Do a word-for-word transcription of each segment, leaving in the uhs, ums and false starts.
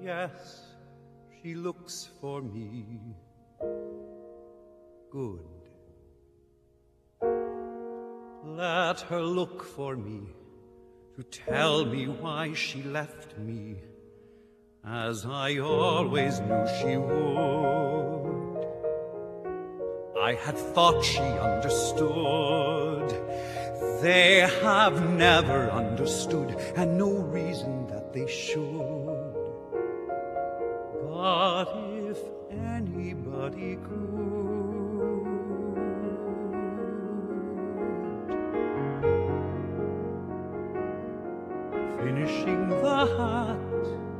yes, she looks for me. Good. Let her look for me, to tell me why she left me, as I always knew she would. I had thought she understood. They have never understood, and no reason that they should. But if anybody could, finishing the hat,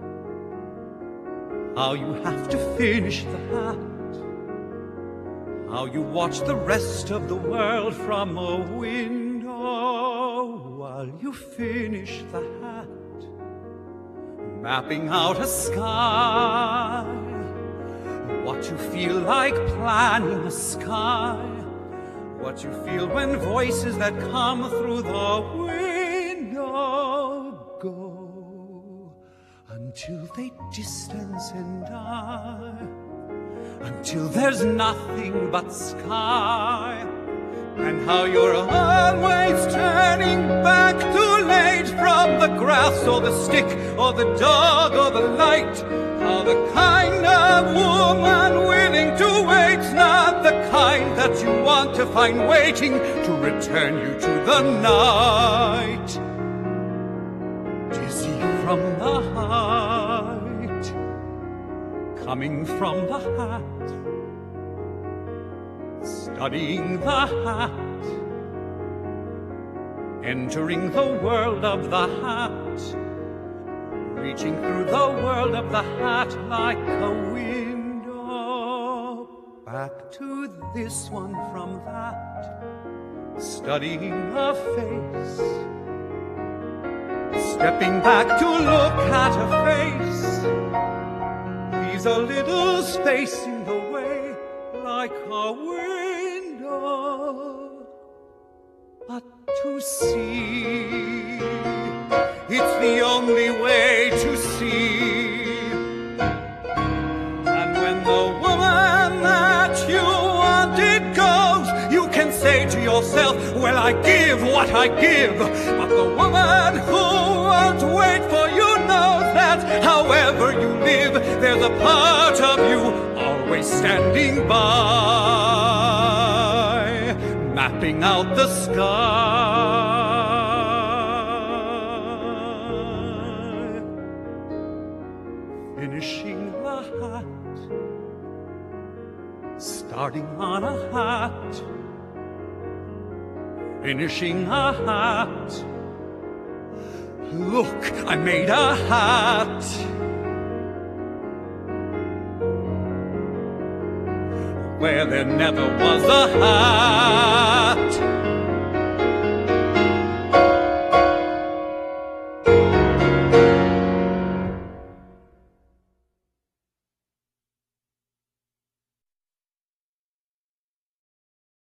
how you have to finish the hat, how you watch the rest of the world from a window while you finish the hat, mapping out a sky, what you feel like planning a sky, what you feel when voices that come through the window go, until they distance and die, until there's nothing but sky, and how you're always turning back too late from the grass or the stick or the dog or the light, how the kind of woman willing to wait's not the kind that you want to find waiting to return you to the night. Dizzy from the height, coming from the hat, studying the hat, entering the world of the hat, reaching through the world of the hat like a window, back to this one from that, studying a face, stepping back to look at a face, leaves a little space in the way like a window, but to see, it's the only way to see. And when the woman that you wanted goes, you can say to yourself, well, I give what I give. But the woman who won't wait for you knows that however you live, there's a part of you always standing by, mapping out the sky. Finishing the hat, starting on a hat, finishing a hat. Look, I made a hat. Where there never was a hat.